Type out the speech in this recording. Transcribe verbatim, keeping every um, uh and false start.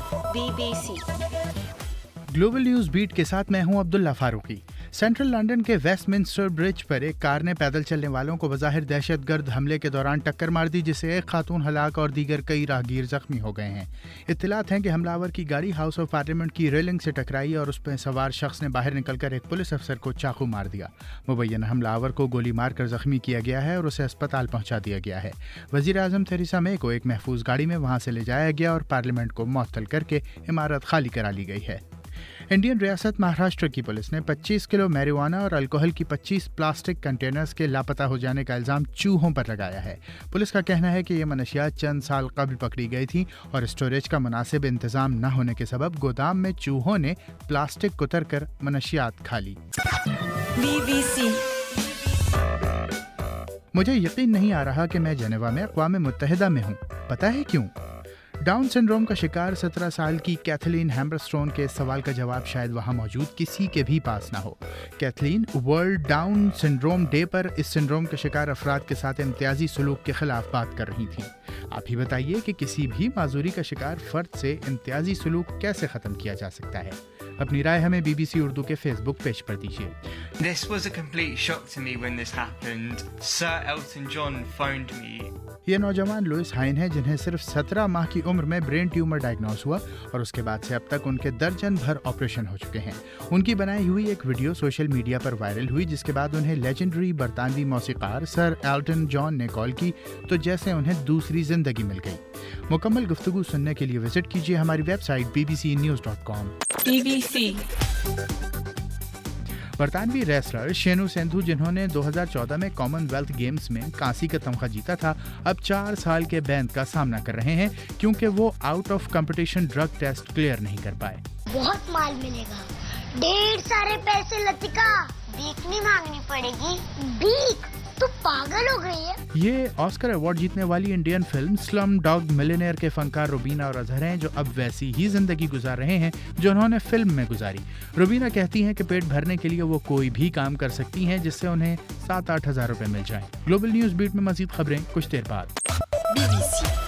Be B C global news beat کے ساتھ میں ہوں عبداللہ فاروقی۔ سینٹرل لنڈن کے ویسٹ منسٹر برج پر ایک کار نے پیدل چلنے والوں کو بظاہر دہشت گرد حملے کے دوران ٹکر مار دی، جس سے ایک خاتون ہلاک اور دیگر کئی راہگیر زخمی ہو گئے ہیں۔ اطلاعات ہیں کہ حملہ آور کی گاڑی ہاؤس آف پارلیمنٹ کی ریلنگ سے ٹکرائی اور اس پہ سوار شخص نے باہر نکل کر ایک پولیس افسر کو چاقو مار دیا۔ مبینہ حملہ آور کو گولی مار کر زخمی کیا گیا ہے اور اسے اسپتال پہنچا دیا گیا ہے۔ وزیر اعظم تھریسا مے کو ایک محفوظ گاڑی میں وہاں سے لے جایا گیا اور پارلیمنٹ کو معطل کر کے عمارت خالی کرا لی گئی ہے۔ انڈین ریاست مہاراشٹر کی پولیس نے پچیس کلو میریجوانا اور الکوہل کی پچیس پلاسٹک کنٹینرز کے لاپتہ ہو جانے کا الزام چوہوں پر لگایا ہے۔ پولیس کا کہنا ہے کہ یہ منشیات چند سال قبل پکڑی گئی تھیں اور اسٹوریج کا مناسب انتظام نہ ہونے کے سبب گودام میں چوہوں نے پلاسٹک کتر کر منشیات کھا لی۔ بی بی سی مجھے یقین نہیں آ رہا کہ میں جنیوا میں اقوام متحدہ میں ہوں۔ پتہ ہے کیوں؟ ڈاؤن سنڈروم کا شکار سترہ سال کی کیتھلین ہیمبرسٹون کے سوال کا جواب شاید وہاں موجود کسی کے بھی پاس نہ ہو۔ Kathleen world Down syndrome day پر اس سنڈروم کے شکار افراد کے ساتھ امتیازی سلوک کے خلاف بات کر رہی تھیں۔ آپ ہی بتائیے کہ کسی بھی معذوری کا شکار فرد سے امتیازی سلوک کیسے ختم کیا جا سکتا ہے؟ اپنی رائے ہمیں بی بی سی اردو کے فیس بک پیج پر دیجیے۔ This was a complete shock to me when this happened. Sir Elton John phoned me. یہ نوجوان لوئس ہائن ہے جنہیں صرف سترہ ماہ کی عمر میں برین ٹیومر ڈائگنوز ہوا اور اس کے بعد سے اب تک ان کے درجن بھر آپریشن ہو چکے ہیں۔ ان کی بنائی ہوئی ایک ویڈیو سوشل میڈیا پر وائرل ہوئی، جس کے بعد انہیں لیجنڈری برطانوی موسیقار سر ایلٹن جان نے کال کی تو جیسے انہیں دوسری زندگی مل گئی۔ مکمل گفتگو سننے کے لیے وزٹ کیجیے ہماری website B B C news dot com. B B C برطانوی ریسلر شینو سندھو، جنہوں نے دو ہزار چودہ میں کامن ویلتھ گیمز میں کانسی کا تمغہ جیتا تھا، اب چار سال کے بین کا سامنا کر رہے ہیں کیونکہ وہ out of competition drug test clear نہیں کر پائے۔ بہت مال ملے گا، ڈھیر سارے پیسے لتکا، بھیک نہیں مانگنی پڑے گی۔ بھیک؟ تو پاگل ہو گئی ہے۔ یہ آسکر ایوارڈ جیتنے والی انڈین فلم سلم ڈاگ ملینئر کے فنکار روبینہ اور اظہر ہیں، جو اب ویسی ہی زندگی گزار رہے ہیں جو انہوں نے فلم میں گزاری۔ روبینہ کہتی ہیں کہ پیٹ بھرنے کے لیے وہ کوئی بھی کام کر سکتی ہیں جس سے انہیں سات آٹھ ہزار روپے مل جائیں۔ گلوبل نیوز بیٹ میں مزید خبریں کچھ دیر بعد۔ Be B C